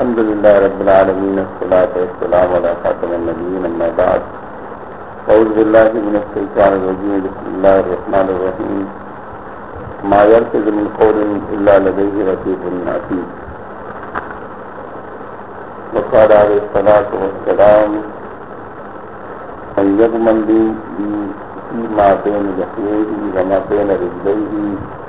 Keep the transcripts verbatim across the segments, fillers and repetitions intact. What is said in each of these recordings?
अल्हम्दुलिल्लाह रब्बिल आलमीन अस्सलातु वस्सलामु अला खातिमिन नबिय्यीन अम्मा बाद अऊज़ु बिल्लाहि मिनश शैतानिर रजीम बिस्मिल्लाहिर रहमानिर रहीम मा यल्फिज़ु मिन क़ौलिन इल्ला लदैहि रक़ीबुन अतीद वक़ाल अलैहिस्सलातु वस्सलाम मन यज़मन ली फीमा बैन लहयैहि व मा बैन रिजलैहि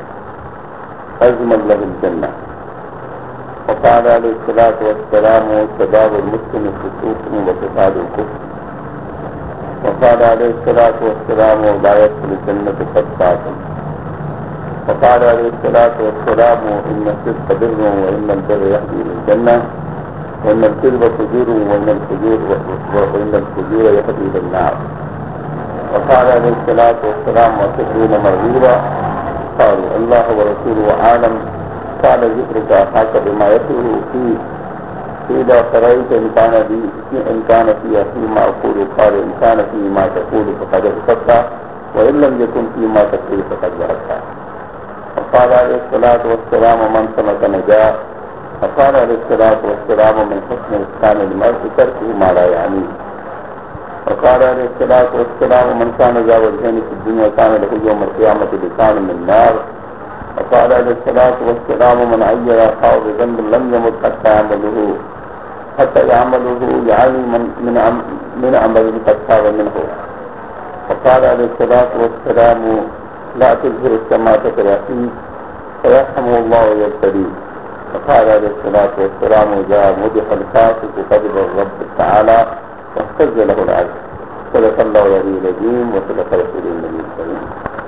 अज़मन लहुल जन्नह वक़ाल अलैहिस्सलातु वस्सलाम सबाबुल मुस्लिम फुसूक़ुन व क़ितालुल कुफ़्र वक़ाल अलैहिस्सलातु वस्सलाम ला यदख़ुलुल जन्नता क़त्तातुन वक़ाल अलैहिस्सलातु वस्सलाम इन्न सिद्क़ बिर्रुन व इन्नल बिर्रा यहदी इलल जन्नह व इन्नल किज़्ब फ़ुजूरुन व इन्नल फ़ुजूर व इन्नल फ़ुजूर यहदी इलन नार वक़ाल अलैहिस्सलातु वस्सलाम अतदरून मा ग़ीबा क़ालू अल्लाहु व रसूलुहु आलम क़ाल ज़िक्रुका अख़ाका बिमा यक़ूलु फ़ीह क़ील अफ़रअय्ता इन कान बी इन कान फ़ीहा फ़ीमा अक़ूलु क़ाल इन कान फ़ीहि मा तक़ूलु फ़क़द अज़्ज़बता व इन लम यकुन फ़ीहि मा तक़ूलु फ़क़द वहदता वक़ाल अलैहिस्सलातु वस्सलाम मन समत नजा वक़ाल अलैहिस्सलातु वस्सलाम मिन हुस्नि इस्लामिल मर्'i तर्कुहु मा ला यानी वक़ाल अलैहिस्सलातु वस्सलाम मन कान ज़ा वजहैनि फ़िद दुनिया कान लहु यौमल क़ियामति लिसानुन मिन नार वक़ाल अलैहिस्सलातु वस्सलाम मन अय्यरा अख़ाहु बिज़ंबिन लम यमुत हत्ता यअमलुहु हत्ता यअमलुहु यानी मिन अमलिन क़द साग़ मिन्हु वक़ाल अलैहिस्सलातु वस्सलाम ला तुज़हिरु अस्समाअ फ़िरअसीक फ़यरहमुहुल्लाहु व यब्तलीह वक़ाल अलैहिस्सलातु वस्सलाम इज़ा मुदिहल फ़ासिक़ु ग़ज़िबा रब्बु तआला वह्तज़्ज़ लहुल अर्ज़ सदक़ल्लाहुल अलीयुल अज़ीम व सदक़ रसूलुहुल नबियुल करीम।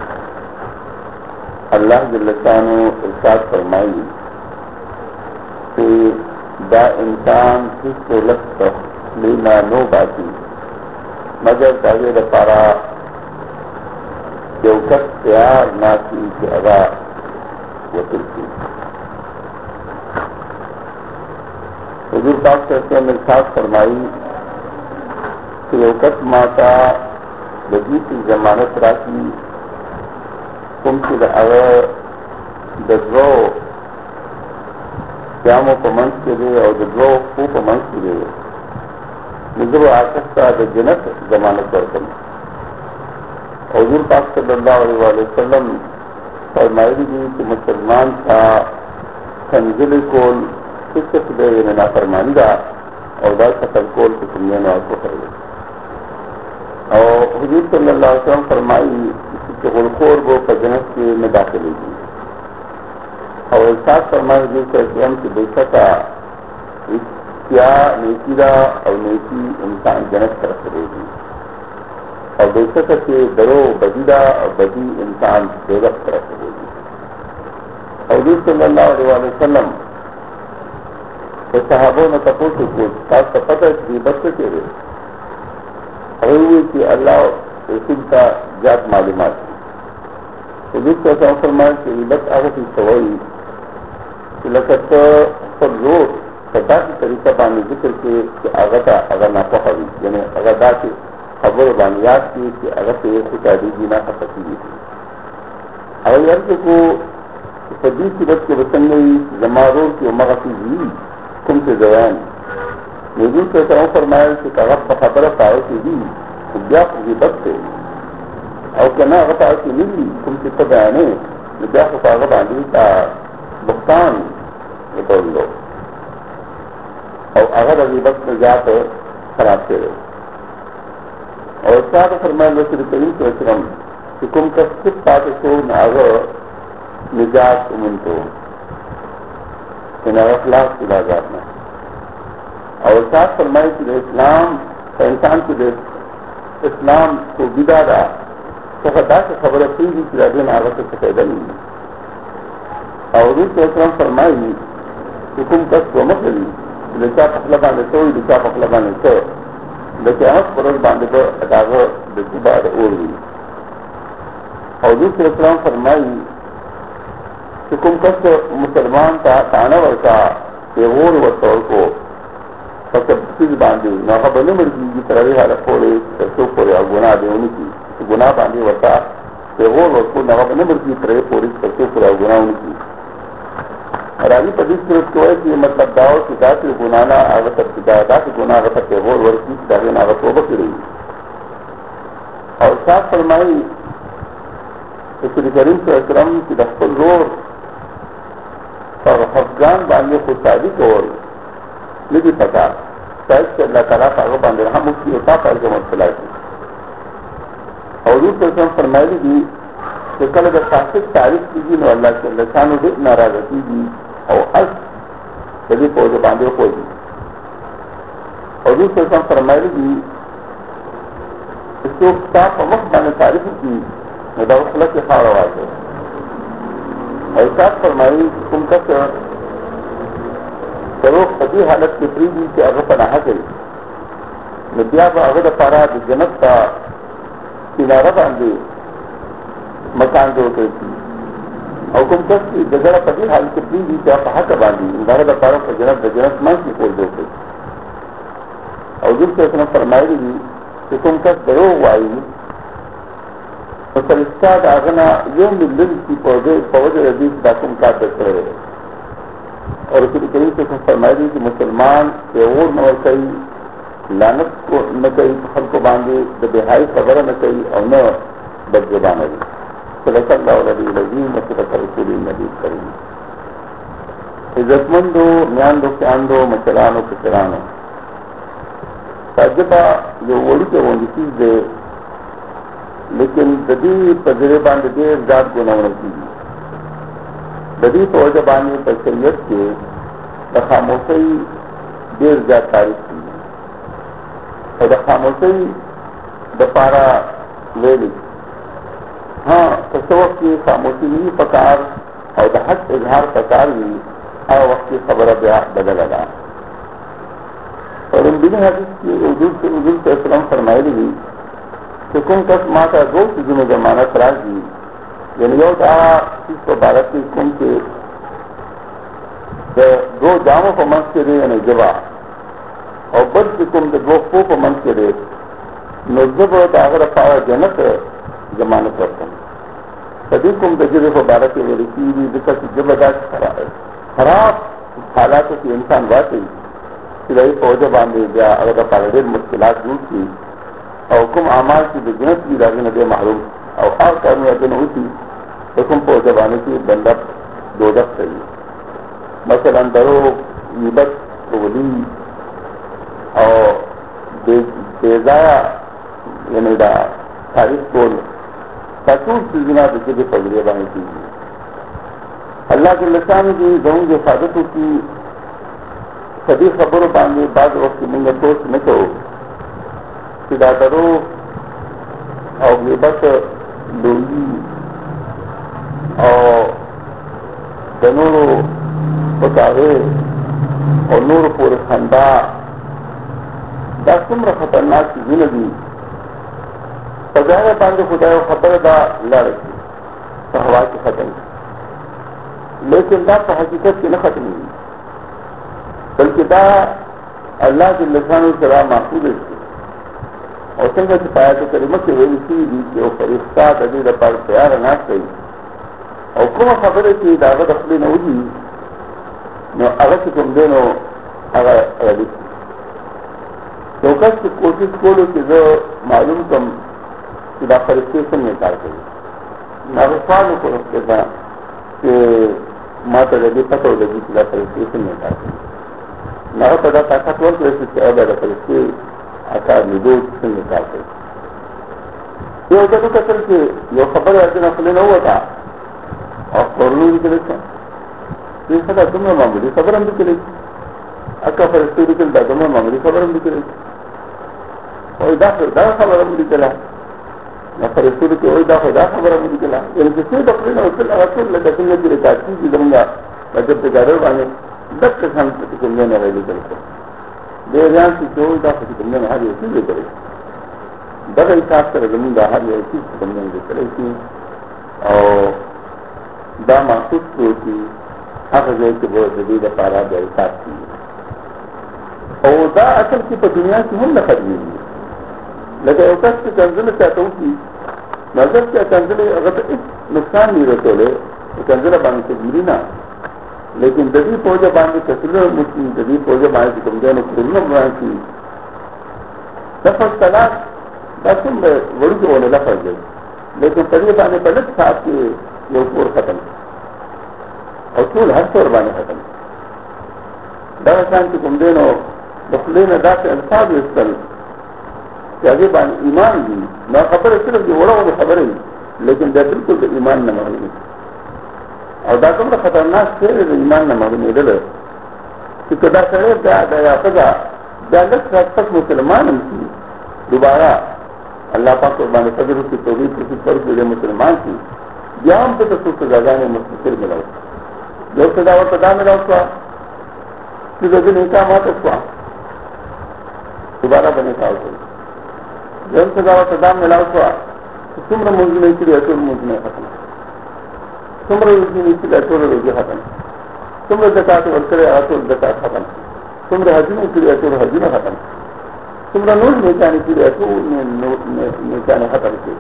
अल्लाह जल्ल शानुहु इरशाद फरमाई कि दा इंसान हिस्सो लस्त लीना नो बाकी मगर दागे दपारा जो कस तैयार ना की कि अगा वसूल की हुजूर पाक सल्लल्लाहु अलैहि वसल्लम ने इरशाद फरमाई कि जो कस माता लगी की जमानत राखी तुमसे अगर दो जामों को मंच के लिए और दो खूब मंच के लिए निजर आसक्ता जन्नत जमानत बरकम और हुजूर पाक सल्लल्लाहु अलैहि वसल्लम फरमाई दी कि मुसलमान का खंजिल कोल किस दे ना फरमाइंदा और दा सकल कोल को सुनने में आपको करे और हुजूर सल्लल्लाहु अलैहि वसल्लम फरमाई कि गुलखोर वो जन्नत के में दाखिल होगी और इरशाद फरमाई दी कि हम की बेशका क्या नेकीदा और नेकी इंसान जन्नत तरफ रहेगी और बेशक के दरो बदीदा और बदी इंसान बेगत तरफ रहेगी। और हुजूर सल्लल्लाहु अलैहि वसल्लम तो सहाबों ने तपोस को खास पता है बच्चे के हुए हुए कि अल्लाह रसूल का जात मालूमात हुजूर का फरमाया कि इबत आवती सवई कि लगत पर रोज सदा की तरीका बानी जिक्र के कि अगता अगर ना पहुंची यानी अगर दा के खबर बानियात की कि अगर से खुदा दीजी ना सकती थी अगर अर्ज को सदी की बच के बचन गई जमारों की मगसी भी तुमसे जवान हुजूर से तरह फरमाया कि अगर खबर पाओ की भी विद्या की बच से और कहना अगर की मिली तुमसे तब आने विद्या को पागब आने का भुगतान कर लो और अगर अभी वक्त में जाकर खराब से और साथ फरमाया रसूल करीम सल्लल्लाहु अलैहि वसल्लम कि तुम का सिर्फ बात को अगर निजात उमन तो इन अखलाक की बाजार में और साथ फरमाया कि इस्लाम का इंसान की इस्लाम को बिगाड़ा तो खदा से खबर थी कि राजन आगत से पैदा नहीं और दूसरे फरमाई कि तुम कस को मत ली लिखा पकला बांधे तो लिखा पकला बांधे तो लेकिन आठ बरस बांधे तो अदाग देखी बात और हुई और दूसरे फरमाई कि तुम कस मुसलमान का ताना वर्षा और वस्तों को चीज बांधी ना बने मर्जी की तरह हाल फोड़े सो फोड़े और गुना दे उनकी गुना बांधे वर्षा वो वस्तु ना बने मर्जी तरह फोड़ी सो फोड़े गुना उनकी राजी पर जिस सूरत को है कि मतलब दाव की दासी गुनाना आगत दासी गुना आगत के वो वर्ष की दागे नागत वो बकी रही और साथ फरमाई श्री करीम सल्लम की दफ्तर जोर और अफगान बांधे खुद शादी को निधि पता शायद से अल्लाह ताला का बांधे रहा मुफ्ती होता पर के मसला की और दूसरे फरमाई दी कि कल अगर शासिक तारीफ कीजिए न अल्लाह के लसानो भी नाराजगी दी और अस यदि पौधे बांधे हो दी और दूसरे फरमाई दी इसको साफ वक्त मैंने तारीफ की मुदावला के खार आवाज है और साफ फरमाई तुम तक करो पति हालत की प्रीति से अगर पनाह गई विद्या अगर पारा जनत का किनारा बांधे मकान जो होते थी और तुम कस की जगह पति हाल की प्रीति से आप हाथ बांधी भारत पारा पर जनत जनत मन की खोल देते और दूसरे उसने फरमाई दी कि तुम कस डरो आई तो फरिश्ता दागना ये मिल की पौधे पौधे अजीज दाकुम का देख रहे और उसकी कहीं से फरमाई दी कि मुसलमान के और न कई लानत को न कई फल को बांधे जब बेहाई खबर न कई और न बदजुबान दी इज्जतमंदो न्यान दो क्यान दो मचलानो किचरानो तजबा जो वोड़ी के वो चीज दे लेकिन ददी पजरे बांध दे जात को नवण की ददी तो जबानी बशरियत के दखामोसई देर जात तारीफ की और दखामोसई दपारा ले ली हाँ तस्वक की खामोशी भी पकार और हक इजहार पकार भी हर वक्त की खबर बदल लगा और इन बिन हदीस की उजूल से उजूल से इस्लाम फरमाई दी कि कुम कस माता दो चीजों में जमानत राजी यानी यो था इसको भारत की कुम के दो जामों को मंच के दे यानी जवा और बद की कुम के दो फो को मंच के दे नजब अगर पारा जनत जमानत रखते हैं सभी कुम तजुर्बे को भारत के वरीकी भी दिक्कत जबरदस्त खराब हालातों की इंसान बात ही सिलाई फौज बांधे गया अगर पारदेर मुश्किलात दूर की और हुकुम आमाल की बिजनेस की राजी नदे मालूम और हर कर्म अजन हुई हुकुम फौज बांधे की बंदा दो दफ चाहिए मसलन दरो ईबत वली और बेजाया यानी तारीफ बोल कसूर चीजना दूसरे के पगड़े बाएं कीजिए अल्लाह के लसान की गऊं जो हिफाजतों की सभी खबरों बांधे बाद वक्त मुंगे सोच न तो सीधा दरो और गिबत लोई और दनोरो बतावे और नूर पूरे खंडा दासुम्र खतरनाक जिंदगी सजाए बांधे खुदा खबर दा लड़ तो हवा की खत्म लेकिन दा तो हकीकत की न खत्म हुई बल्कि दा अल्लाह के लसानों से राह महफूज है और संग पाया तो करीमत की वही सी दी कि वो फरिश्ता ददी दपार तैयार ना सही और कुम खबर की दावत अपनी न हुई न अगर से तुम दोनों अगर अगर तो कस की कोशिश करो कि जो मालूम कम सीधा फरिश्ते निकाल गई नागस्वाल को रखते था कि माता जल्दी पतो लगी सीधा फरिश्ते निकाल गई नाग पता ताकतवर तो फरिश्ते आकार निदोष से निकाल गई ये जब कसल के यो खबर अर्जुन असले न हुआ था और कोरोना भी चले थे ये सदा तुम्हें मामूली खबर हम भी चले अक्का फरिश्ते भी चलता तुम्हें मामूली खबर हम भी चले और दाखिल दा खबर हम भी चला फरिश्ते के वही दाखिल दा खबर हम भी चला यानी किसी डॉक्टर ने उससे लगाते लगा सुनने की रिकाची की दूंगा मैं जब बेचारे वाले दस के साल तुमने न रही चलते बेजान की जो दाखिल तुमने हर ये चीजें करे दर हिसाब से जमीन हर ये चीज तुमने करे थी और दा महसूस होती हक जो कि वो जदीद पारा बेसाब की और दा असल की तो दुनिया की हम न खरीदी लेकिन अवकाश की तंजिल चाहता हूँ कि नजर क्या तंजिल अगर इस नुकसान नहीं रहते तो तंजिल बांध से गिरी ना लेकिन ददी पौजे बांधे कसुलर मुक्ति ददी पौजे बांधे तुम दोनों खुलना बांधती लफज तलाक तुम वड़ी के होने लफज गई लेकिन पढ़िए बाने पलट साहब के ये ऊपर खत्म और चूल हर तौर बाने खत्म दरअसल तुम दोनों बखले में दाते अल्फाज इस्तेल कि आगे बाने ईमान दी ना खबर सिर्फ जो वड़ा वाले खबर ही लेकिन दे बिल्कुल ईमान न मांगी और दातों का खतरनाक से ईमान न मांगने दे कि कदा करे दया पदा जालत तक मुसलमान थी दोबारा अल्लाह पाक को बाने सदर की तौहीद की पर जुड़े मुसलमान थी जाम पे तो सुख सजा ने मुस्तकिल मिलाओ जो सजावट सदा मिला उसका कि जो नहीं काम आता उसका दोबारा बने का जब सजावट सदा मिला उसका तो तुम मुझ नहीं चिड़िया तुम मुझ में खत्म तुम रोजी नहीं चिड़िया तो रोजी खत्म तुम जक़ात करे तो जक़ात खत्म तुम हजी नहीं चिड़िया तो हजी में खत्म तुम नूर निकाने चिड़िया तो निकाने खत्म के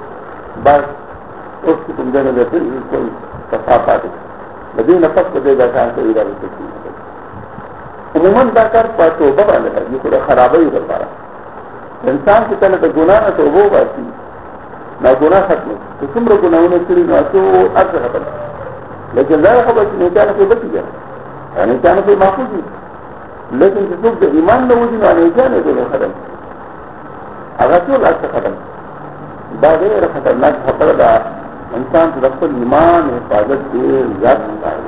बस उसकी तुम देने देते कोई सफा पाते बदी नफस बदेगा शान को इरा उमूमन दाकर पर तोबा वाले है ये पूरा खराब ही कर पा रहा इंसान की तरह तो गुनाह न तो वो बाती ना गुनाह खत्म तो तुम लोग गुनाहों ने चिड़ी ना तो अर्थ खत्म लेकिन ज़रा खबर निकाने कोई बची गया निकाने कोई महफूज नहीं लेकिन जिसको ईमान न वजूद आने जाने दो खत्म अगर क्यों अर्थ खत्म बागैर खतरनाक खबर का इंसान तो रफ्त ईमान हिफाजत देर याद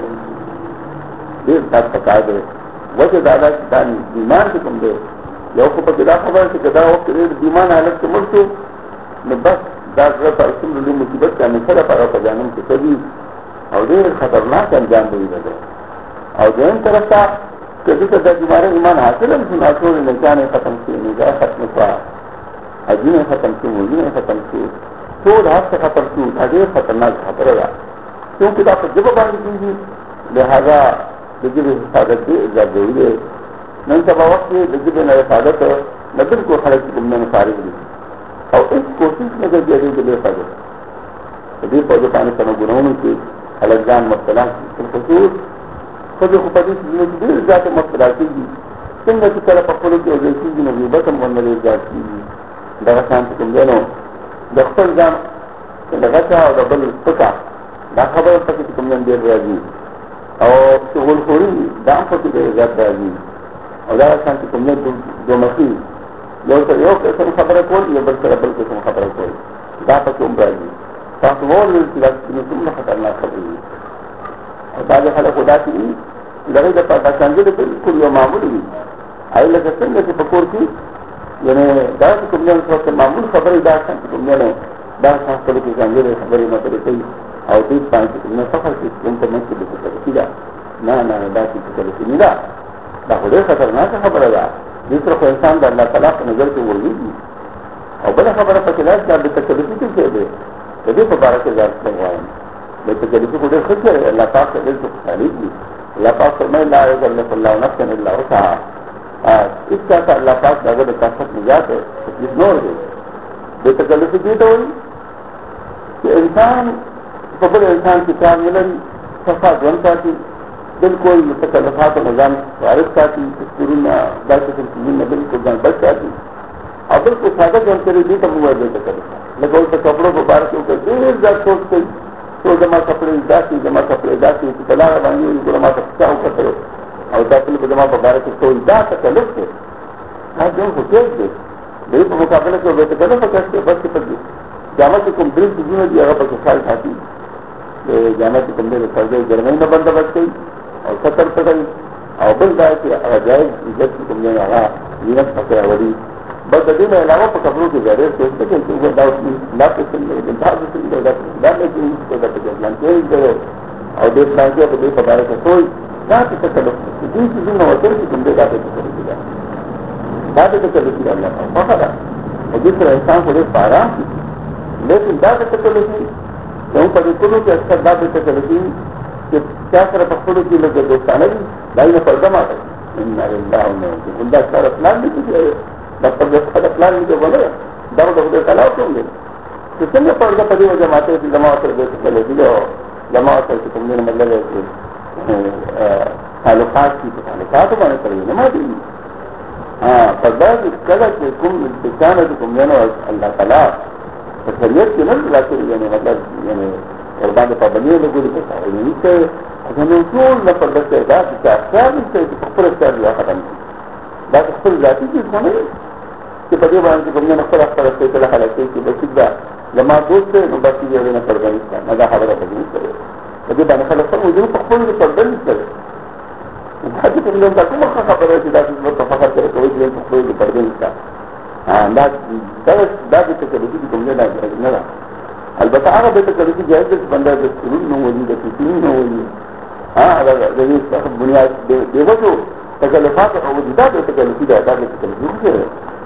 देर साथ पका दे वजह दादा की दानी ईमान से तुम दे या को पता खबर से गदा वक्त ईमान हालत के मुल्क में बस दादा पर तुम लोग मुसीबत का निखरा पारा पर जाने के सभी और देर खतरनाक अंजाम दे गए और जो इन तरफ था कि जिस तुम्हारे ईमान हासिल है सुना छोड़ निकाने खत्म किए निगाह खत्म हुआ अजी ने खत्म की मुझी ने खत्म की तो रात से खत्म की उठागे खतरनाक खबर रहा क्योंकि आप जब बांध कीजिए लिहाजा जब हिफाजत की इज्जत देंगे नहीं सब वक्त जब न हिफाजत नदिल को खर्च तुमने फारिग दी और इस कोशिश में जब दिया के लिए हिफाजत यदि पौधे पानी समय गुनाहों की अलगजान मुब्तला की खसूस खुद खुपदी की देर जाते मुब्तला कीजिए तुम न की तरह पकड़ों की वजह की नजीबत हम बनने इजाज़ कीजिए दरअसल तुम दोनों दफ्तर जान लगाता और डबल पता ना खबर तक कि तुमने देर राजी और शुगल खोरी दाम पर देर जात राजी और दरअसल कि तुमने जो मसी जो तो यो किस्म खबर खोल ये बल्कि डबल किस्म खबर खोल दा पर तुम राजी ताकि वो लोग तुमने खतरनाक खबर और बाज खल खुदा की लगे जब पता संजय बिल्कुल ये मामूली आई लगे संजय से पकोर की यानी दास तुमने उस वक्त मामूल खबर दास तुमने दास हासिल की संजय खबर न करे कई और दीप पाए कि तुमने सफर की तुमको मैं की लिखी सीधा ना ना दास की चले मिला दाखुले खतरनाक खबर है दूसरा को इंसान का अल्लाह तला की नजर से वो लीजिए और बड़ा खबर है पचिलाज का बेतकलीफी क्यों कह दे यदि तो बारह के हजार लगवाए बेतकलीफी को देख खुद है अल्लाह पाक से दिल को तारीफ दी अल्लाह पाक से मैं ला नफ्स अल्लाह कहा इस तरह का अल्लाह पाक अगर ताकत निजात है तो इग्नोर दे बेतकलीफी की तो हुई कि इंसान कबल इंसान की क्या मिलन सफा जनता की बिल्कुल तकल्लुफात और निजाम वारिस का थी शुरू में दाखिल बिल्कुल जान बच जाती और बिल्कुल सादा जन करी दी तो हुआ बेतकल्लुफा लेकिन उनके कपड़ों को बार के ऊपर देर जात सोच गई तो जमा कपड़े जाती जमा कपड़े जाती तला बांधी उनको जमा क्या ऊपर और दाखिल को जमा पर के तो जा तकल्लुफ थे जो हुकेश थे मेरे को मुकाबले को बेतकल्लुफ कैसे बस के पर जामा की कंपनी की जिम्मे दी अगर पर ख्याल खाती जाना की कंपनी सर्वे जर्मनी में बंद बच गई और खतर पर गई और बंद आए कि अजायब इज्जत की कंपनी आगा जीनत फकरा वरी बस अभी में अलावा पर कपड़ों के जरिए सोचते थे कि वो लाभ के सिंह लाभ के सिंह लाभ के और देश बैंक तो देश पता है कोई क्या तकल्लुफ किसी चीज में होते हैं कि तुम दे दादे तकल्लुफ दादे तकल्लुफ अल्लाह का पकड़ा और जिस तरह इंसान को देख पा रहा लेकिन दादे तकल्लुफ क्यों परिकुलों के अक्सर दादे तकल्लुफ कि क्या तरह पकड़ों की लोग दोस्ताना भी भाई ने पर्दम आता है उनका सारा प्लान भी कीजिए डॉक्टर जैसा प्लान भी जो बोले दर्द होते तलाव होंगे तो संगे पर्दा पदी में जमाते जमा होते जमा होता है कि तुमने मतलब تعلقات کی تعلقات باندې کړی نه ما دي ها پردا کله چې کوم امتحان د کوم نه الله تعالی په شریعت کې نه راځي یعنی مطلب یعنی قربان په باندې له ګوري په یعنی چې څنګه ټول نه پردا ته دا چې احکام چې خپل څه یا ختم دا خپل ذاتي څه نه چې په دې باندې کوم نه خپل خپل څه ته حالت کې بچی دا لما دوست نو بس دې نه پردا نه دا خبره کوي په دې باندې خلک په وجود په خپل پردا نه کوي حتی کوم نه دا کومه خبره چې دا په فقط کې کوي چې په خپل پردا نه کوي دا دا دا د تکلیف کوم نه نه نه البته هغه د تکلیف جایز د بنده د سرور نو ولې د فکرین نو ولې ها دا د دې څخه بنیاد دی وجو تکلیفات او وجودات د تکلیف دا د تکلیف دی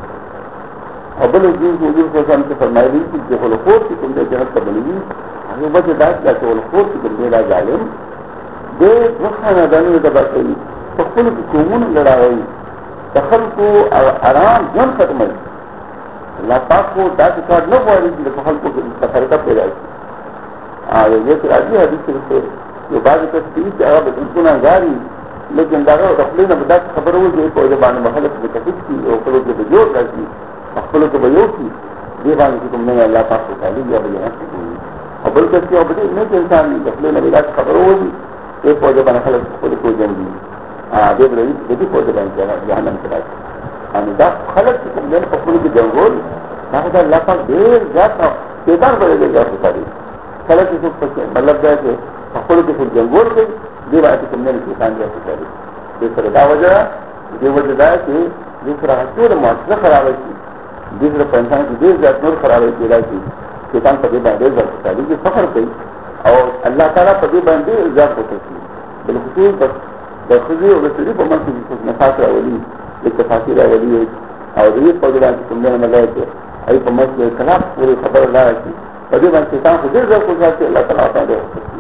او بل دې حضور صلی الله علیه وسلم فرمایلی چې خلقوت چې کوم د جنت ته بنوي هغه وجه دا چې خلقوت چې کوم دا ظالم دې وخانه دنه د باطل په خپل کومون لړاوي تخلقو او آرام ځان ختمي الله پاک کو دا کار نه غواړي چې په خلکو کې تفریقه پیدا شي ا یو څه راځي حدیث کې یو باز ته چې هغه د څونه غاري لیکن دا د خپل نه بدا خبره وځي په دې باندې مخالف د تفصیل کی او خپل کې جوړ راځي خپل کې به یو شي دې باندې کوم نه الله پاک تعالی یا به نه او بل څه یو بده نه انسان د خپل نه بدا خبره وځي په دې باندې خلک خپل کو جنګي ا دې به دې په دې باندې جهنم کې راځي ان دا خلق کوم نه په خپل کې جنگول هغه د الله پاک ډېر ځات پیدار بلې ځات کوي خلق چې څه مطلب دا چې په خپل کې جنگول کوي دې باندې کوم نه کې ځان ځات کوي دې سره دا وجه دې وجه دا چې دې سره ټول معاشره خراب شي دې سره په انسان کې ډېر ځات نور خراب شي راځي شیطان په دې باندې ځات کوي چې فخر کوي او الله تعالی په دې باندې ځات کوي بل خصوص بس د خزي او د سړي په منځ کې څه نفاس راولي التفاصيل اوليه او دې په دې باندې کوم نه ملایته اي په مسله کلام پوری خبر لا شي په دې باندې شیطان خو دې ځکه چې الله تعالی تعالی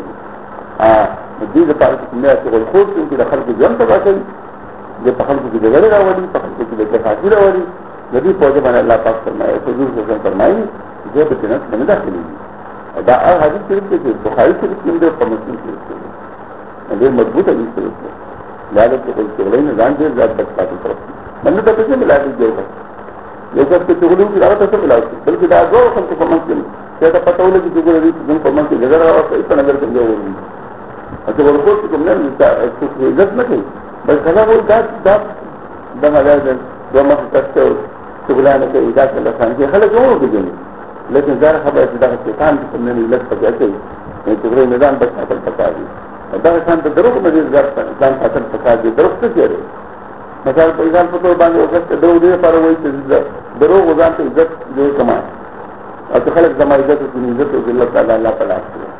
ا دې د پاره چې نه څه خو چې د خلکو ځان ته راځي د خلکو کې دغه راوړي په خلکو کې د تفاصيل راوړي دې په دې باندې الله پاک فرمایي حضور صلی الله علیه وسلم فرمایي چې په جنت باندې داخلي دا هغه حدیث چې بخاری شریف کې د مسلم شریف کې دې مضبوطه حدیث دی لذلك يقول شغلين ځان دې ځات بچاته طرف منه ته څه ملایي جوړه یو څه چې شغلو کې راځي څه ملایي بلکې دا ډول څه په منځ کې چې دا پته ولګي چې ګورې دې په منځ کې جګړه راوځي په نظر کې جوړوي اته ورکو چې کوم نه څه عزت نه کوي بس کله وو دا دا د ملایي د مخ تاسو شغلانه کوي دا څه لسان کې خلک وو بيجني لیکن ځار خبره چې دا شیطان په نه لږ پکې کوي چې ګورې نظام بچاته پکاري دا څنګه د دروغ باندې ځان خاطر پکار دي دروغ څه کوي مثال په ځان په تور باندې وخت دروغ دې پر وایي چې دروغ ځان ته عزت دې کما او چې خلک زما عزت او عزت او الله تعالی الله تعالی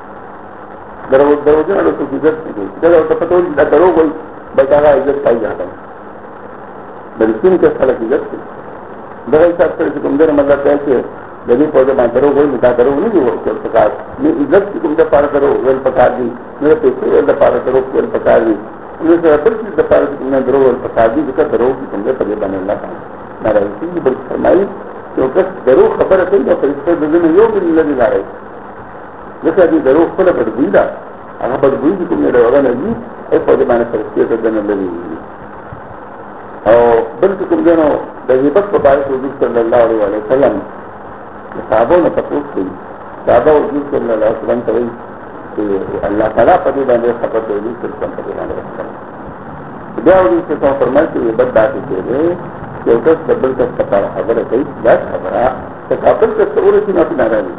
دروغ دروغ نه له څه عزت دي دا د پتو د دروغ وایي بلکې عزت پای ځاته بلکې چې خلک عزت دا هیڅ څه کوم دې مطلب دی چې د دې په ځای باندې دروغ وایي دا دروغ نه دی ورکول پکار نه عزت کوم د پاره دروغ ول پکار دي نه پیسې ول د پاره دروغ ول پکار دي نو سره بل څه د پاره نه دروغ ول پکار دي ځکه دروغ کوم د په باندې الله تعالی ناراضي بل فرمایي چې کس دروغ خبره کوي نو فرشته د دې یو بل نه لري ځکه دې دروغ خپل بدوي دا هغه بدوي کوم نه راغلی نه ای په دې باندې فرشته د دې نه لري او بل کوم دنو د هیبت په اړه حضور صلی الله علیه وسلم صحابه تاسو کوي صحابه حضور صلی الله علیه وسلم ته وایي چې الله تعالی په دې باندې خبر دی چې څنګه په دې باندې بیا ورته څه فرمایي چې بد داتې دی یو کس د بل کس په اړه خبره کوي دا خبره چې خپل څه ورته نه پیناري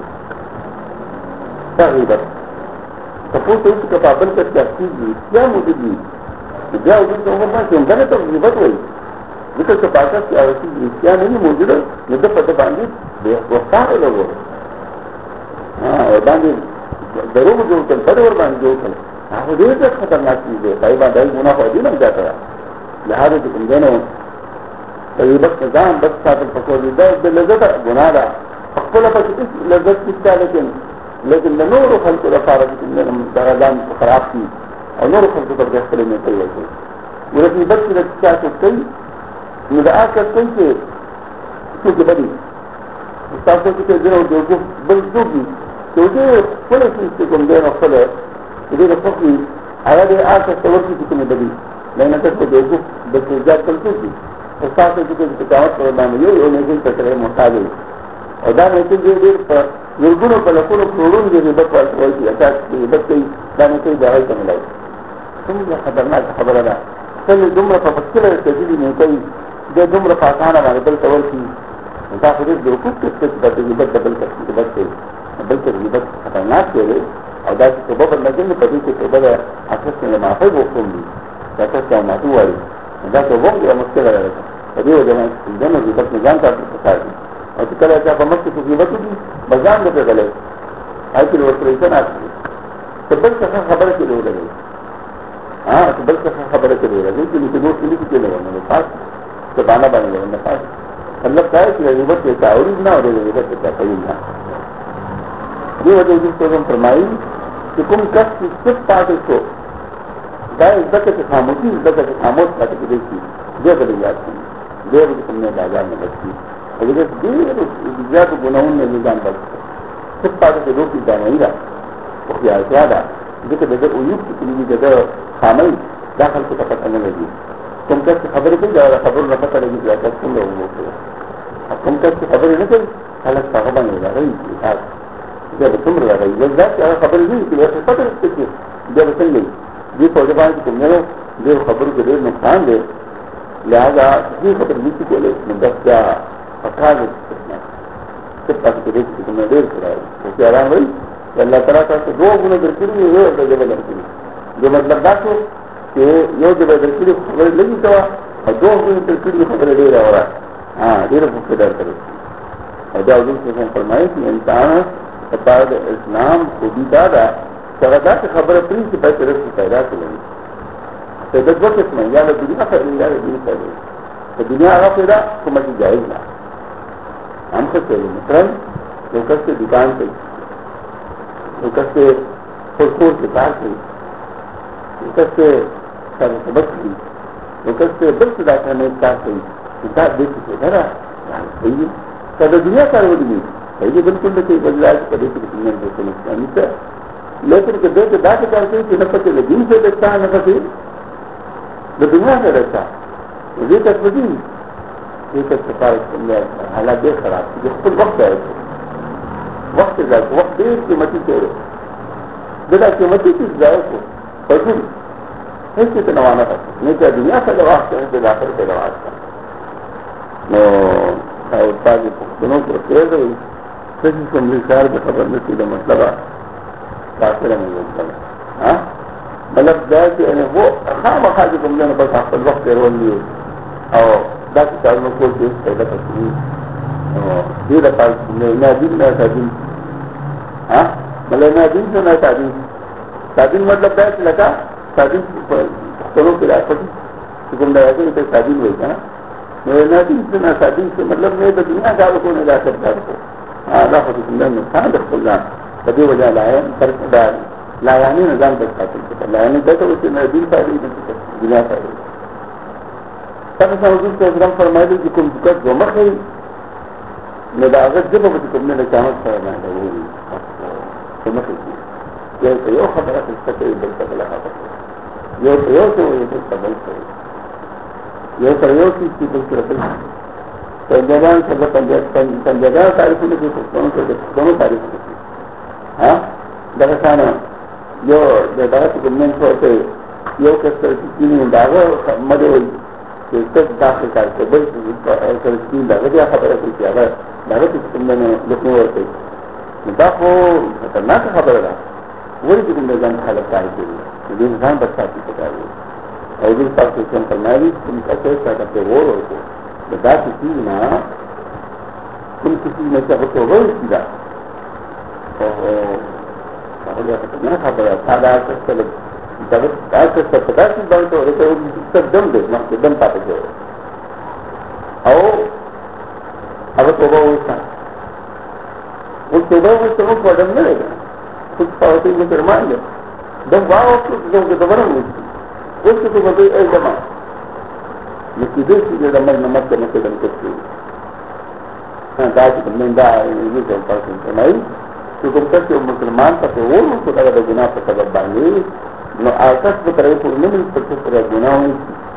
تقریبا تاسو ته چې په خپل څه تاسیږي یا موجودي بیا ورته څنګه چې څنګه ته غیبت وایي ځکه چې پاتې چې اوسې رښتیا نه موجوده نو د په باندې به وقایع لګو ها باندې دروغ جوړ کړ په ور باندې جوړ کړ هغه ډېر خطرناک دی پای باندې ګناه کوي نه ځاته لهدا چې کوم دنو طيبت نظام بس ساتل پکور دی دا د لذت ګناه ده خپل په کې لذت کیسه لیکن لیکن د نور خلق لپاره چې موږ درځان خراب دي او نور خلق په دې خپل نه کوي ورته بس د تاسو کوي نو دا اکه کوي چې څه بدی تاسو کې دغه جوړ بل دوی چې دې خپل څه کوم دې نه خپل دې نه فقې هغه دې اکه څور کې کوم بدی लेकिन अगर को देखो बेजात करती थी उस साथ से टिकावट पर नाम यो यो नहीं कर रहे मोहताज और दा नहीं कि ये पर निर्गुणों पर लखों करोड़ों जो रिबत पर कोई थी अच्छा रिबत कई दाने कई दवाई का मिलाई तुम यह खतरनाक खबर है चलिए दुम्र पर पक्के तेजी नहीं कई जो दुम्र पाखाना हमारे बल कवर की उनका फिर जो कुछ कुछ करते रिबत डबल करती रिबत से बल्कि रिबत खतरनाक के लिए और दासी सुबह पर लगेंगे पति के सुबह आकर्ष में माफी वो खूंगी कैसे क्या मातू वाली दा तो वो गया मुश्किल लगा था तभी वो जब दोनों रिबत में जान पाती फंसा दी और तो कल ऐसा मत की रिबत होगी बजान देते गले आई की रोस्ट्रेशन आती है तो बल कसा खबर के लिए लगे हाँ तो बल कसा खबर के लिए लगे कि नीचे दोस्त नहीं के लिए मेरे पास तो बाना बने लगे मेरे पास मतलब क्या है कि रिबत देता और ना हो रही रिबत देता कहीं ना ये वजह जिसको हम फरमाई कि तुम कस की सिर्फ पाते को गाय इस दक्के से खामोशी इस दक्के से खामोश पाते की देखी जो बड़ी याद सुनी जो भी तुमने बाजार में बच्ची और जगह देर ज्यादा गुनाहों में निजाम बचते सिर्फ पाते से रोक दा नहीं रहा वो क्या ज्यादा जगह जगह उयुक्त की जगह खामई दाखिल को पता नहीं लगी तुम कस की खबर नहीं जा खबर न पता लगी जाता तुम लोगों को अब तुम कस की खबर नहीं करी हालत साहबा नहीं लगा रही जब तुम लगा रही जब क्या खबर नहीं कि वैसे पता है जब सुन गई ये फौजबान की तुमने जो खबर के लिए नुकसान दे लिहाजा ये खबर नीति को ले दस क्या अठारह सिर्फ पास के देख तुमने देर कराई तो क्या आराम हुई कि अल्लाह तला का तो दो गुने दरकिड़ी हुए जब लड़की जो मतलब बात हो कि यो जब दरकिड़ी खबर लगी तो और दो गुने दरकिड़ी खबर दे रहा हो रहा हाँ देर भूखे डर करे और जब फरमाए कि इंसान बाद इस्लाम खूबी दादा सरदा की खबर प्री से पैसे रख पैदा करेंगे तो दस वक्त में या दुनिया फैली या दिन फैले तो दुनिया आगा पैदा तो मची जाएगा हम सब चले मित्रन लोकस से दुकान पे लोकस से खोर के कार से लोकस से सबक की लोकस से बल्कि दाखिल में कार से किताब देख के धरा सही कद दुनिया कार हो गई ये बिल्कुल नहीं बदला कभी तो लेकिन के देख दाख करते कि न पति दिन से देखता है न पति दुनिया से देखता ये तस्वीर ये तस्वीर हालात देख खराब जिसको वक्त है वक्त जाए वक्त देश की मती से बेटा कीमती चीज जाए को पशु ऐसे तो नवाना था नहीं क्या दुनिया का जवाब है तो जाकर के जवाब था उत्पाद दोनों को तेज हुई किसी को मिलकर जो खबर नहीं थी मतलब काफिर में मतलब हाँ मतलब जाए कि वो हाँ वखा जो तुमने बस आप वक्त रोल लिए और दस साल में कोई चीज पैदा करती ये दफा नादिन न सादिन हाँ मतलब नादिन से न सादिन सादिन मतलब बैठ लगा सादिन दोनों के रास्ते तुम ऐसे ही सादिन हुई था नादिन से न सादिन से मतलब मैं तो दुनिया का को नहीं ला सकता को لا خذ الله من كان بالقرآن فدي وجه لا يعني لا يعني نظام بالقرآن لا يعني ده تو إن دين فاري دنيا فاري تبى سأقول لك إذا فرمايل يكون بكرة جمعة خير نداعت جبهة بتكون من الجامعة فرمايل هو جمعة خير يا سيو خبرات الفتاة بالقبلة هذا يا سيو سو بالقبلة يا سيو في بالقبلة penjagaan sebab penjagaan tarikh ini dono dono tarikh हाँ dari sana yo dari kemudian soal yo kesal ini daga madai kesal daga kartu bel kesal ini daga dia khabar itu siapa daga itu kemudian lokno itu kita ko खतरनाक खबर है वही kemudian jangan halal kali itu jadi insan bersaksi sekali और इस बात से हम फरमाएंगे तुम कैसे करते हो और बता किसी ना तुम किसी में से होते हो सीधा और ना खबर है सादा से जब ऐसे पता चल बात तो एक सब दम दे ना दम पाते हो और अब तो वो उसका वो तो वो तो वो पढ़ने लगेगा कुछ पाते वो फरमान दे दम वाओ तो जो के दोबारा उसको तो बोलते एक जमा लेकिन देखिए जब मैं नमक के मत दम करती हाँ दादी को मैं दा ये जो पास में नहीं तो तुम कैसे मुसलमान का तो वो उसको लगा गुनाह का सबब बांगे نو آکس بکرے کو نمی پرچت پر گناہوں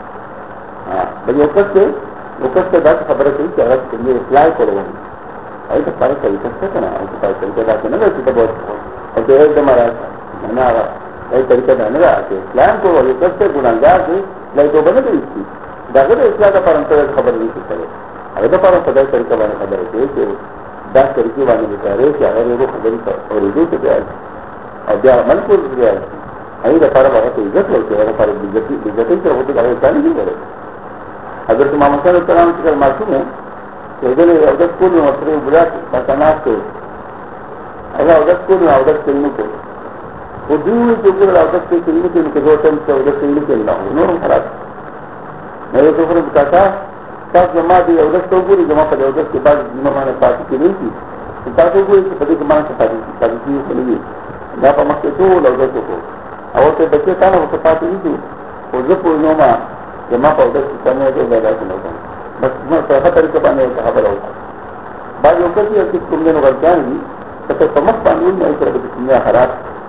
بھئی اوکس سے اوکس سے بات خبر ہے کہ اگر یہ اصلاح کرو ایسا پارا طریقہ سے کنا ایسا پارا طریقہ دا کنا رسی تا بہت اور تو ایک دمارا مانا آگا ایک طریقہ دا نگا کہ اسلام کو اوکس سے گناہگار سے لائی تو بنا دے اس کی دا کتا اصلاح دا پارا خبر نہیں سکتا ہے اگر دا پارا صدای طریقہ بانا خبر ہے کہ دا طریقے بانے بچارے کہ اگر یہ خبری اور رجوع سے جائے اور بیا عمل کو جائے ای دا پارا بہت عزت ہوتی ہے دا پارا عزتی سے ہوتی ہے اگر نہیں کرے اگر تو محمد صلی اللہ علیہ وسلم سے معصوم ہے تو ادھر عودت کو میں مصرے بلا باتانات کو اگر عودت کو میں عودت کرنے کو وہ دیوئی کے اوپر عودت کے کرنے کے ان کے دو ٹائم سے عودت کرنے کے اللہ ہوں نورم خراب میرے تو فرق بتاتا تاک جمع دی عودت تو پوری جمع پر عودت کے بعد جمع مانے پاتی کی نہیں تھی تاکہ کوئی کہ پتی کمان سے پاتی تھی پاتی تھی کو نہیں یہاں پر مکتے تو عودت کو اور تو بچے تھا نا وہ پاتی نہیں تھی وہ جب پورنوں میں جمع پر عودت کی کرنے تو زیادہ سے ہوتا بس صحیح طریقہ پانے کا خبر ہوتا بعض اوقات یہ کہ تم نے غلطیاں دی تو سمجھ پانے میں ایک طرح کی دنیا خراب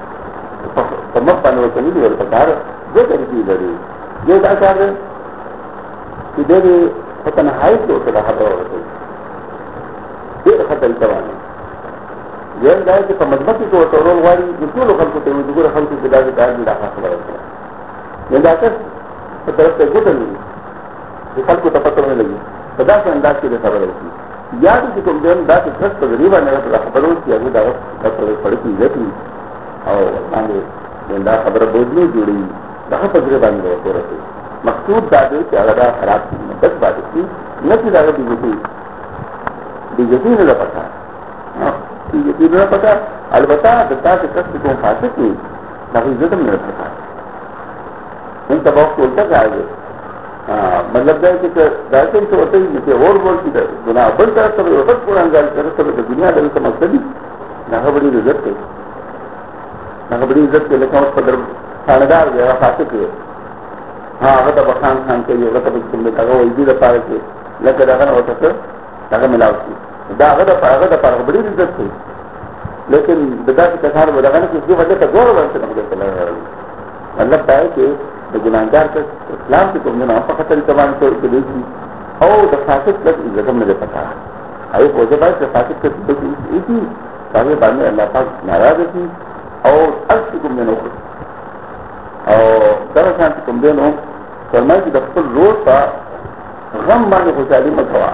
سمجھ پانے ہوتا نہیں اور پکار جو طریقے لڑی یہ کیا ہے کہ دے دے تنہائی سے ہوتا خبر ہوتا ہے یہ رکھا طریقہ بانے یہ ہے کہ مذہبی کو رول والی دوسروں لوگ خلق ہوتے ہیں دوسرے خلق کی بدا کے دائر میں رکھا خبر ہوتا ہے یہ جاکر طرف سے گزر نہیں یہ خلق کو تپتر ہونے لگی خدا سے انداز کے لیے خبر ہوتی یا کہ تم جو انداز کے خرچ پر غریبہ نے خبر ہوتی ہے دعوت پڑتی جاتی اور مانے انداز خبر بوجھنی جڑی دہا پذرے باندھ گئے تو رہتے مقصود دادے کہ اگر خراب تھی بس بات کی نہ کہ دادا بی جے پی بی جے پی نے نہ پتا بی جے پی نے نہ پتا البتہ دتا کے کشت کو فاسق نہیں نہ عزت میں نہ پتا ان تباہ کو الٹا کہا گئے مطلب ہے کہ دائرے سے ہوتے ہی جیسے اور بول کی گناہ بن کر سب وقت پورا انگار کر سب دنیا دل کا مقصد ہی نہ بڑی عزت ہے نہ بڑی عزت کے لیکن اس پر خاندار گیا فاسق ہے ہاں اگر تب خان خان کے لیے اگر تب تم نے کہا وہ عزت پا کے لگے رکھا نہ ہو سکتا کہا ملاوٹ کی اگر اگر پا بڑی عزت تھی لیکن بدا کی کسان وہ لگانا کہ اس کی وجہ سے دور ورن سے نقل چلا رہا ہے مطلب ہے کہ گناہگار کا اسلام کی تم نے نام پکا طریقہ مان کو دی تھی اور فاسق تک عزت میرے پتا ہے آئی فوجے بات سے فاسق کی تھی تاکہ بعد میں اللہ پاک ناراض تھی اور عرض کی تم نے نو اور دراصل کی تم دے نو فرمائی کی دفتر روز کا غم مانے خوشحالی مت ہوا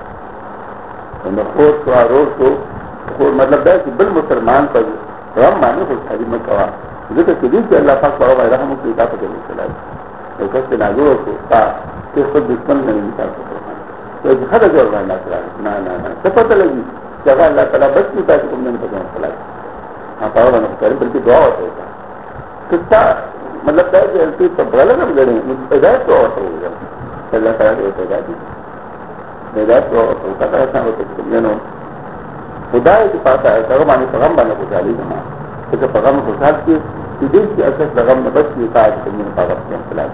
خوش ہوا روز کو مطلب ہے کہ بل مسلمان پر غم مانے خوشحالی مت ہوا ذکر کے دن سے اللہ پاک بڑا بھائی رحم کی اطاعت کرنے چلا ایک سے ناجور کو کہا کہ خود دشمن میں نہیں نکال سکتا تو ایک حد جو اللہ چلا نہ نہ تو پتہ لگی کہ اگر اللہ تعالیٰ بچ نہیں پایا کہ تم نے پتہ چلا ہاں پاؤ بنا کرے بلکہ دعا ہوتا ہوتا قصہ مطلب ہے کہ ایسی سب غلط ہم گڑے ہدایت تو ہوتا ہوگا اللہ تعالیٰ کے ہوتا ہدایت ہدایت تو ہوتا تھا ایسا ہوتا کہ تم نے ہدایت کے پاس آیا پیغام آنے پیغام بانے کو چالی جمع ایسے پیغام کو ساتھ کی دیش کی اثر پیغام میں بچ کی کہا کہ تم نے پاگا پہ چلا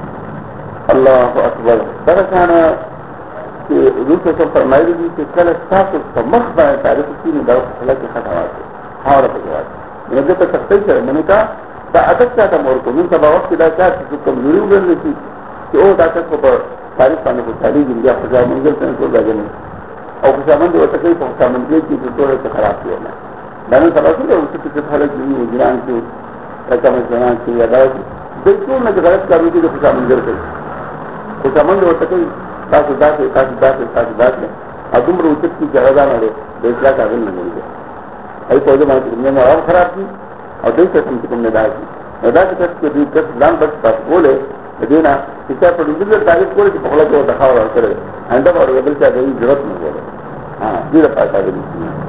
اللہ اکبر درخانہ کہ حضور سے سب فرمائی دی کہ کل صاف مخ بائیں تاریخ کی نے درخت خلا کے خط آواز ہے ہاں رکھ جواب میں نے تو سخت ہی ہے میں نے کہا دا ادب کیا تھا مور کو من سب وقت دا کیا تھی کمزوری ابھر رہی تھی کہ وہ طاقت کو پر تاریخ پانے کو چالی گن گیا خدا منزل سے کو لگے نہیں اور خدا مند وہ تکلیف خدا منزل کی تو تھوڑے سے خراب کیا میں میں نے سبا سن اس کی حالت کی جنان کی ایسا میں جنان کی عدالت بالکل میں جو غلط کر رہی تھی جو خدا منزل سے خدا مند وہ تکلیف تاکہ داخل تاکہ داخل تاکہ داخل اور عمر اچت کی جگہ نہ رہے بیچلا کا دل نہ مل گیا ایسے پودے میں تم نے اور خراب کی اور دیکھ کر تم نے داخل کی ادا کے ساتھ جو دس لان بس بات بولے دینا کتاب پر ڈیجیٹل تاریخ بولے کہ پہلا جو دکھاؤ اور کرے ہینڈ اور ریبل کیا گئی ضرورت نہیں بولے ہاں جی رفا کا دل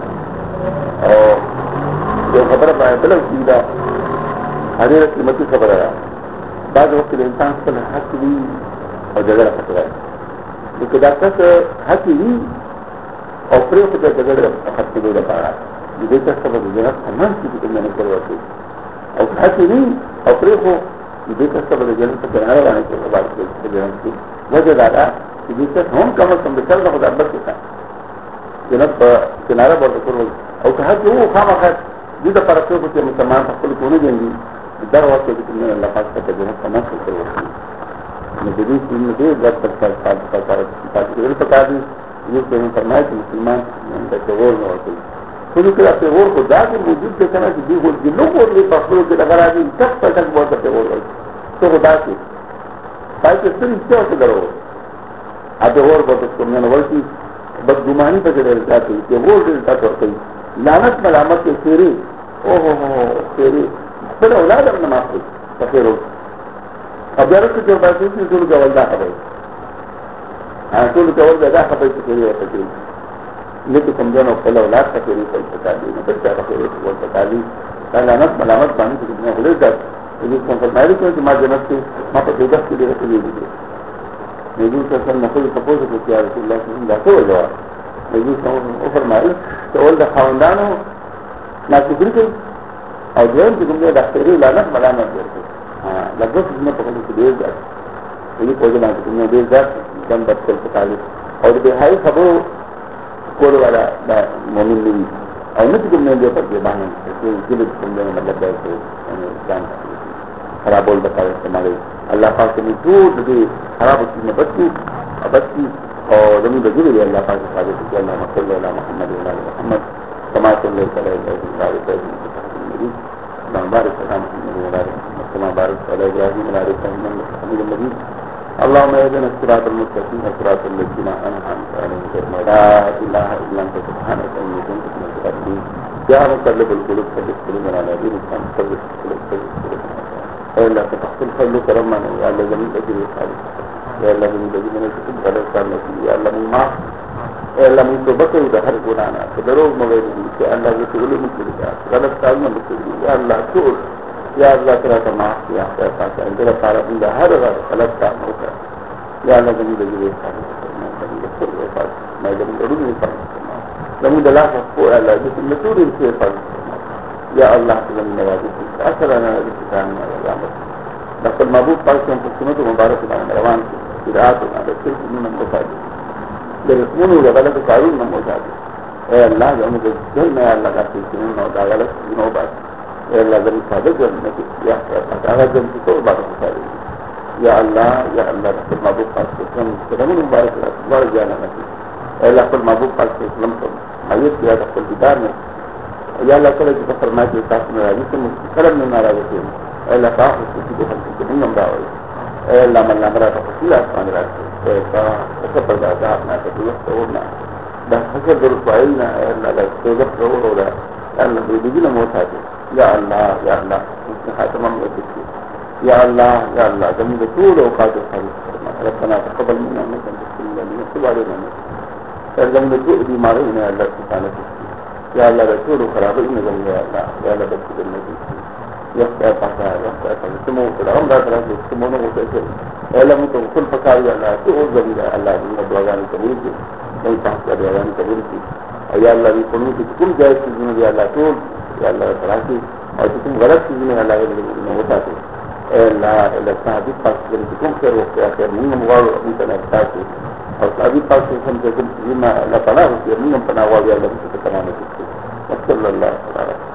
اور جو خبر پائے بلے سیدھا ہر ایک قیمتی خبر ہے بعض وقت انسان سے حق بھی اور جگہ رکھا ہے کیونکہ ڈاکٹر سے حق بھی اور پریو کو جگہ خط کے دے پا رہا ہے یہ دیکھ سب جگہ سمان کی میں نے کرواتی اور حق بھی اور پریو کو یہ دیکھ سب جن سے کنارے لانے کے بعد جنم کی وجہ دادا کہ جس سے ہم کم از کم چل رہا خدا بچ چکا جنب کنارہ بہت اور کہا کہ وہ خام آخر جیسا پرکھوں کو مسلمان حقل کو نہیں دیں گی دا وخت کې موږ الله پاک ته د جنت تمه کوو نو د دې چې موږ دې د خپل کار په کار کې په کار دي یو په فرمایي چې مسلمان د څور نه وځي خو دې کله په ور کو دا چې موجود دي کنه چې دې ور دي نو ور دي په خپل کې لګا راځي تک په تک وته په ور وځي څه ودا چې پای کې څه څه درو ا دې ور په کوم نه ورتي بدګماني په دې راځي چې ور دې تاسو ورته لعنت ملامت کې سيري او هو هو سيري خپل اولاد هم نه ماخذ تخیرو خبره چې باندې چې ټول جوړ دا کوي ها ټول جوړ دا خبره چې کوي ورته کوي لکه کوم ځنو خپل اولاد ته کوي په تکالي نه بچا ته کوي په تکالي دا لعنت ملامت باندې چې نه ولې دا دې کوم فرمایي چې ما جنت کې ما په دې کې دې راځي دي نبی صلی الله علیه وسلم خپل تاسو ته چې رسول الله صلی الله علیه وسلم نبی صلی الله علیه وسلم فرمایي چې ول د خاوندانو ناشکری کوي او دویم چې کومه د اختیاري لعنت ملامت ورکړي ها لږه څه په کومه کې دی دا دې په دې باندې کومه دی دا دم بد کول پکاري او د هاي خبرو کول والا د مؤمن دی او نه کومه دی په دې باندې چې دې کومه مطلب دی چې انسان خرابول بتاوي استعمالي الله پاک دې ټول دې خراب څه بچي ابچي او زموږ د جوړي الله پاک ثابت کړي الله صلی الله محمد و علی محمد كما صليت على ابراهيم وعلى ال ابراهيم اللهم بارك على محمد وعلى ال محمد كما باركت على ابراهيم وعلى ال ابراهيم انك حميد مجيد اللهم اهدنا الصراط المستقيم صراط الذين انعمت عليهم لا اله الا انت سبحانك اني كنت من الظالمين يا مقلب القلوب ثبت قلوبنا على دينك انت ثبت قلوبنا الا تحصل خير كرمنا يا الله جميل اجر الخالق يا الله جميل اجر من الكتب غلط كان يا الله من ما يا الله من توبته ده هر ګنانا فدروغ مغير دي يا الله وتقول من كده غلط كلام مكتوب يا الله تقول يا الله ترى ما يا الله تعالى انت تعالى من هر غلط كلام وکړه يا الله جميل اجر الخالق ما جميل اجر الخالق لمن دلاك فوق الله جسم نتور الخير يا الله تجمل نوازك أثرنا الإسلام والعمل لقد مبوط قلتهم في السنة مباركة عن روان إدعاتنا بالسلك من المساجد برسمونه لغلق قارون من المساجد يا الله جميل جلنا يا الله قاتل سنين ودا غلق جنوبات يا الله جميل صادق جميل يا الله جميل صور بعض المساجد يا الله يا الله لقد مبوط قلتهم سنة مباركة الله جانا نسي يا الله لقد مبوط قلتهم حيث يا دخل بدارنا يا الله كله چې فرمایي چې تاسو نه راځي کوم کلم نه ناراضه کیږي الله تاسو چې دې خلک ته موږ راوي الله من امر تاسو لا څنګه راځي دا څه په دا دا نه ته دوه ورنا دا څه درو پایلنا الله لا څه درو ورولا الله دې دې نه موته يا الله يا الله خاتم امر يا الله يا الله زموږ ټول اوقات خالص ربنا تقبل منا انك انت السميع العليم وتب علينا زموږ ټول بیمارونه الله سبحانه يا الله رسول خرابين من يا الله يا الله بس النبي يا پاسا يا پاسا سمو كلام دا ترى سمو نو وته يا الله مو كل فكار يا الله تو زمي يا الله دې دعاګان قبول کړي نو تاسو دعاګان قبول کړي يا الله دې کوم چې کوم ځای چې دې يا الله ټول يا الله تراکي او چې کوم غلط چې دې الله دې نو وته يا الله الا صاحب پاس دې کوم خیر او خیر موږ مغواړو انت نه تاسو او صاحب پاس کوم چې کوم چې ما لا پناه دې موږ پناه وايي الله دې تمام کړي صلى الله عليه وسلم